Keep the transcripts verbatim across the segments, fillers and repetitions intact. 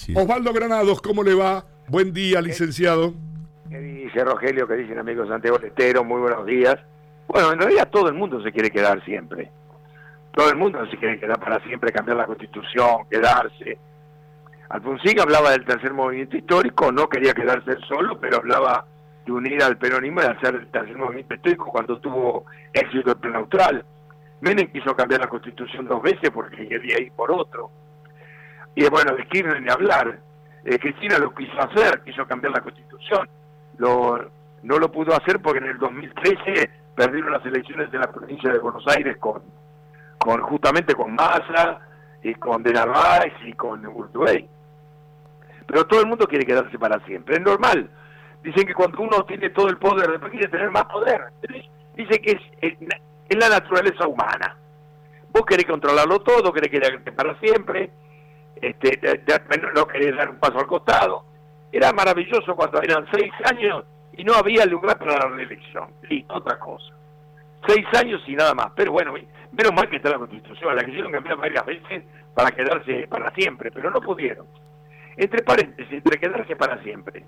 sí. Osvaldo Granados, ¿cómo le va? Buen día, licenciado. ¿Qué dice Rogelio? ¿Qué dicen amigos Santiago Letero? Muy buenos días. Bueno, en realidad todo el mundo se quiere quedar siempre. Todo el mundo se quiere quedar para siempre, cambiar la Constitución, quedarse. Alfonsín hablaba del tercer movimiento histórico, no quería quedarse él solo, pero hablaba de unir al peronismo y hacer el tercer movimiento histórico cuando tuvo éxito el plan austral. Menem quiso cambiar la Constitución dos veces porque quería ir por otro. Y bueno, de Kirchner ni hablar. Eh, Cristina lo quiso hacer, quiso cambiar la Constitución. Lo, no lo pudo hacer porque en el dos mil trece perdieron las elecciones de la provincia de Buenos Aires con, con justamente con Massa y con De Narváez y con Urtubey. Pero todo el mundo quiere quedarse para siempre, es normal. Dicen que cuando uno tiene todo el poder, después quiere tener más poder. Dicen que es, es, es la naturaleza humana. Vos querés controlarlo todo, querés quedarte para siempre, este, no querés dar un paso al costado. Era maravilloso cuando eran seis años y no había lugar para la reelección. Y otra cosa. Seis años y nada más. Pero bueno, menos mal que está la Constitución, la quisieron cambiar varias veces para quedarse para siempre, pero no pudieron. Entre paréntesis, entre quedarse para siempre.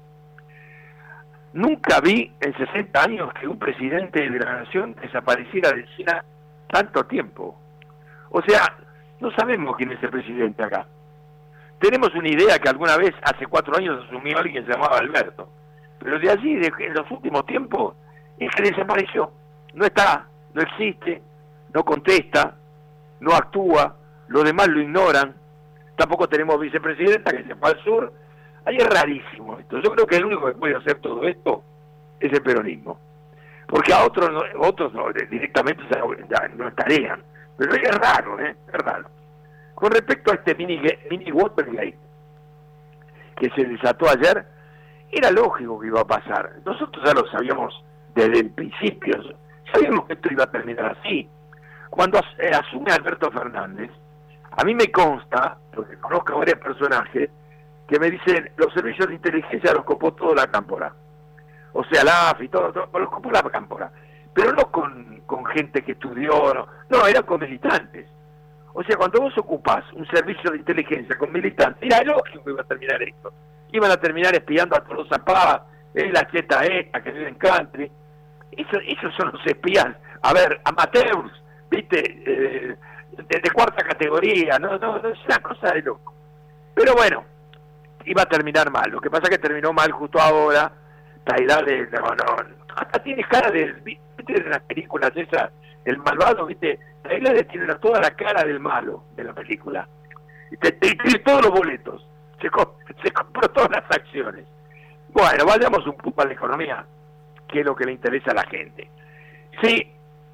Nunca vi en sesenta años que un presidente de la nación desapareciera de escena tanto tiempo. O sea, no sabemos quién es el presidente acá. Tenemos una idea que alguna vez, hace cuatro años, asumió alguien que se llamaba Alberto. Pero de allí, de, en los últimos tiempos, es que desapareció. No está, no existe, no contesta, no actúa, los demás lo ignoran. Tampoco tenemos vicepresidenta que se fue al sur. Ahí es rarísimo esto. Yo creo que el único que puede hacer todo esto es el peronismo. Porque a otros no, otros no, directamente ya no estarían. Pero es raro, ¿eh? Es raro. Con respecto a este mini, mini Watergate que se desató ayer, era lógico que iba a pasar. Nosotros ya lo sabíamos desde el principio. Sabíamos que esto iba a terminar así. Cuando eh, asume Alberto Fernández, a mí me consta, porque conozco a varios personajes, que me dicen, los servicios de inteligencia los copó toda la cámpora. O sea, la A F y todo, todo los copó la cámpora. Pero no con, con gente que estudió, no, no, eran con militantes. O sea, cuando vos ocupás un servicio de inteligencia con militantes, era lógico que iba a terminar esto. Iban a terminar espiando a Tolosa Paz, eh, la cheta esta que vive en country. Eso, esos son los espías, a ver, amateurs, viste, eh, de, de cuarta categoría, no, no, no es una cosa de loco. Pero bueno, iba a terminar mal. Lo que pasa es que terminó mal justo ahora. Taidale, no, no, hasta tiene cara de, viste, de las películas esas, el malvado, viste, Taidale tiene toda la cara del malo de la película. Y te, te, tiene todos los boletos. Se, se compró todas las acciones. Bueno, vayamos un poco a la economía, que es lo que le interesa a la gente. Sí,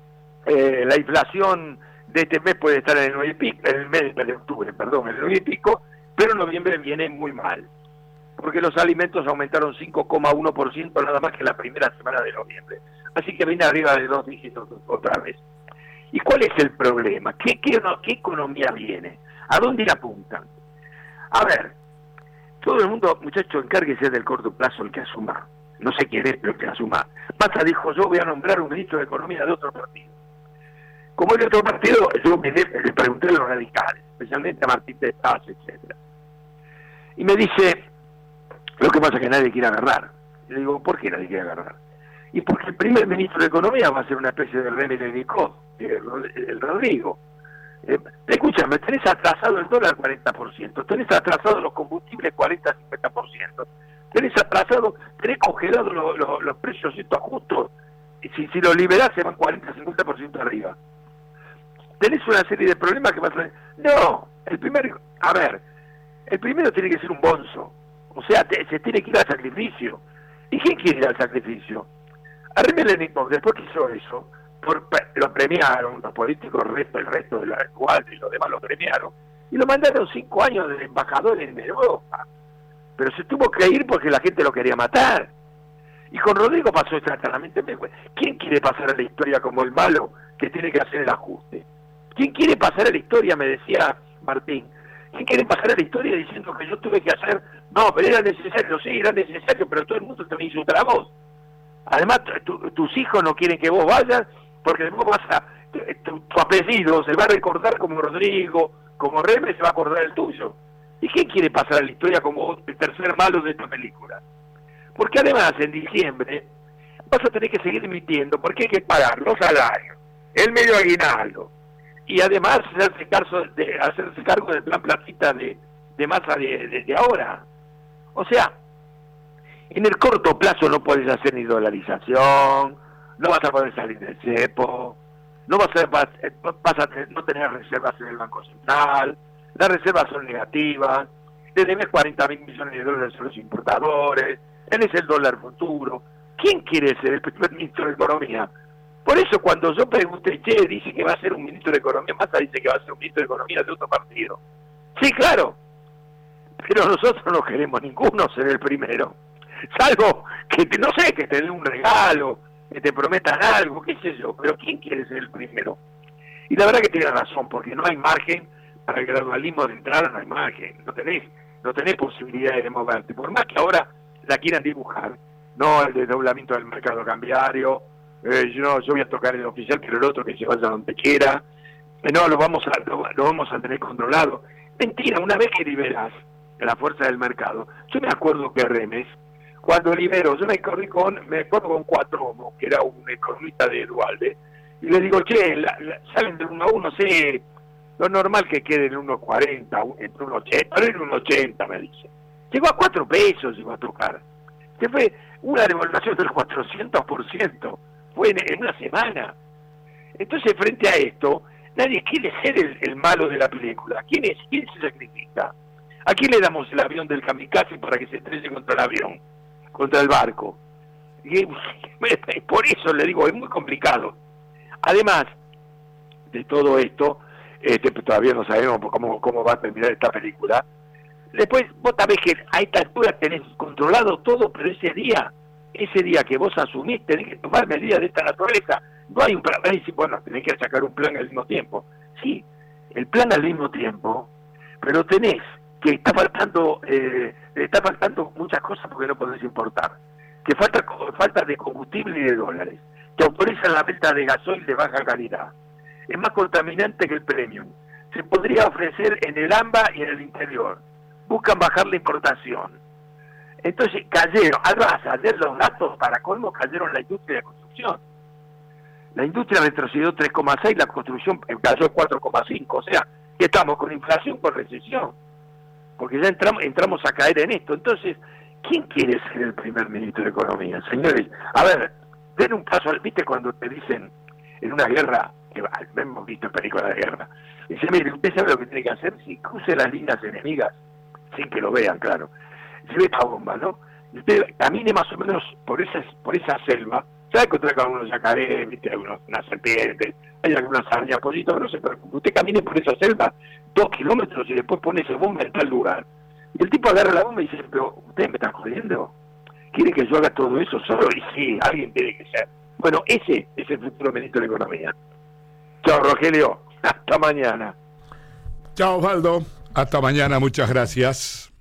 eh, la inflación de este mes puede estar en el nueve y pico, en el mes de octubre, perdón, en el nueve y pico, pero noviembre viene muy mal, porque los alimentos aumentaron cinco coma uno por ciento nada más que la primera semana de noviembre. Así que viene arriba de dos dígitos otra vez. ¿Y cuál es el problema? ¿Qué, qué, qué economía viene? ¿A dónde la apuntan? A ver, todo el mundo, muchachos, encárguese del corto plazo el que asuma. No sé quién es, pero el que asuma. Massa dijo, yo voy a nombrar un ministro de Economía de otro partido. Como el otro partido, yo me le, le pregunté a los radicales, especialmente a Martín de Paz, etcétera. Y me dice, lo que pasa es que nadie quiere agarrar. Y le digo, ¿por qué nadie quiere agarrar? Y porque el primer ministro de Economía va a ser una especie de René Lenicot, el Rodrigo. Eh, escúchame, tenés atrasado el dólar cuarenta por ciento, tenés atrasado los combustibles cuarenta a cincuenta por ciento, tenés atrasado, tenés congelado lo, lo, los precios estos justos, y si, si los liberás se van cuarenta a cincuenta por ciento arriba. Tenés una serie de problemas que vas a... No, el primer, a ver, el primero tiene que ser un bonzo, o sea, te, se tiene que ir al sacrificio. ¿Y quién quiere ir al sacrificio? A René Lenicot, después que hizo eso, por, lo premiaron, los políticos, el resto, el resto de la actual y los demás lo premiaron, y lo mandaron cinco años de embajador en Europa. Pero se tuvo que ir porque la gente lo quería matar. Y con Rodrigo pasó exactamente. ¿Quién quiere pasar a la historia como el malo que tiene que hacer el ajuste? ¿Quién quiere pasar a la historia, me decía Martín? ¿Quién quiere pasar a la historia diciendo que yo tuve que hacer? No, pero era necesario, sí, era necesario, pero todo el mundo te me insulta a vos. Además, tu, tus hijos no quieren que vos vayas, porque vos vas a, tu, tu apellido se va a recordar como Rodrigo, como Reme se va a acordar el tuyo. ¿Y quién quiere pasar a la historia como el tercer malo de esta película? Porque además en diciembre vas a tener que seguir emitiendo, porque hay que pagar los salarios, el medio aguinaldo, y además hacerse cargo, de, hacerse cargo del plan platita de, de masa de, de, de ahora. O sea, en el corto plazo no puedes hacer ni dolarización, no vas a poder salir del cepo, no vas a, vas, vas a no tener reservas en el Banco Central, las reservas son negativas, le debes cuarenta mil millones de dólares a los importadores, tenés el dólar futuro. ¿Quién quiere ser el primer ministro de Economía? Por eso cuando yo pregunté, che, dice que va a ser un ministro de Economía, Massa dice que va a ser un ministro de Economía de otro partido. Sí, claro, pero nosotros no queremos ninguno ser el primero. Salvo que, te, no sé, que te den un regalo, que te prometan algo, qué sé yo, pero ¿quién quiere ser el primero? Y la verdad que tiene razón, porque no hay margen para el gradualismo de entrada, no hay margen, no tenés, no tenés posibilidades de moverte. Por más que ahora la quieran dibujar, no el desdoblamiento del mercado cambiario, eh, yo, yo voy a tocar el oficial, pero el otro que se vaya donde quiera, eh, no, lo vamos a lo, lo vamos a tener controlado. Mentira, una vez que liberas la fuerza del mercado, yo me acuerdo que Remes, cuando liberó, yo me corrí con, me acuerdo con Cuatromo, que era un economista de Dualde, y le digo, che, la, la, salen de uno a uno, sé, lo normal que quede en uno cuarenta, entre uno ochenta, pero en uno ochenta, me dice. Llegó a cuatro pesos, llegó a tocar. Se fue una devaluación del cuatrocientos por ciento, fue en, en una semana. Entonces, frente a esto, nadie quiere ser el, el malo de la película. ¿Quién es? ¿Quién se sacrifica? ¿A quién le damos el avión del kamikaze para que se estrelle contra el avión? Contra el barco. Y, por eso le digo, es muy complicado. Además de todo esto, este, todavía no sabemos cómo, cómo va a terminar esta película. Después, vos sabés que a esta altura tenés controlado todo, pero ese día, ese día que vos asumís, tenés que tomar medidas de esta naturaleza. No hay un plan, decir, bueno, tenés que sacar un plan al mismo tiempo. Sí, el plan al mismo tiempo, pero tenés que está faltando eh, está faltando muchas cosas porque no podés importar, que falta falta de combustible y de dólares, que autorizan la venta de gasoil de baja calidad, es más contaminante que el premium, se podría ofrecer en el AMBA y en el interior, buscan bajar la importación. Entonces cayeron, además ayer los datos para colmo cayeron la industria de construcción, la industria retrocedió tres coma seis, la construcción cayó cuatro coma cinco, o sea que estamos con inflación, con recesión, porque ya entramos entramos a caer en esto. Entonces, ¿quién quiere ser el primer ministro de Economía? Señores, a ver, den un paso al, ¿viste cuando te dicen en una guerra, que hemos visto en películas de guerra, dice, mire, usted sabe lo que tiene que hacer, si cruce las líneas enemigas, sin que lo vean, claro, se ve esta bomba, ¿no? Y usted camine más o menos por esa, por esa selva, se va a encontrar con algunos yacarés, ¿viste? Algunos, unas serpientes, hay algunas arañas, pollitos, no se preocupe, usted camine por esa selva dos kilómetros y después pone esa bomba en tal lugar. Y el tipo agarra la bomba y dice, pero ¿usted me está jodiendo? ¿Quiere que yo haga todo eso solo? Y sí, alguien tiene que ser. Bueno, ese es el futuro ministro de Economía. Chao, Rogelio. Hasta mañana. Chao, Osvaldo. Hasta mañana. Muchas gracias.